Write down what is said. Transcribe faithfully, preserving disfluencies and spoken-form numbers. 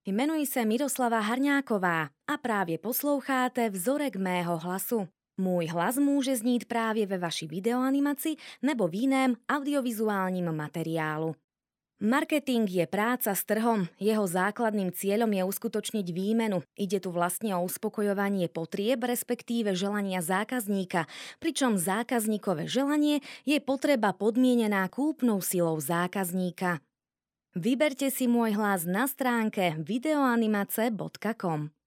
Jmenuji se Miroslava Harňáková a právě posloucháte Vzorek mého hlasu. Můj hlas může znít právě ve vaší videoanimaci nebo v jiném audiovizuálním materiálu. Marketing je práca s trhom. Jeho základným cieľom je uskutočniť výmenu. Ide tu vlastne o uspokojovanie potrieb, respektíve želania zákazníka, pričom zákazníkové želanie je potreba podmienená kúpnou silou zákazníka. Vyberte si môj hlas na stránke videoanimace bodka com.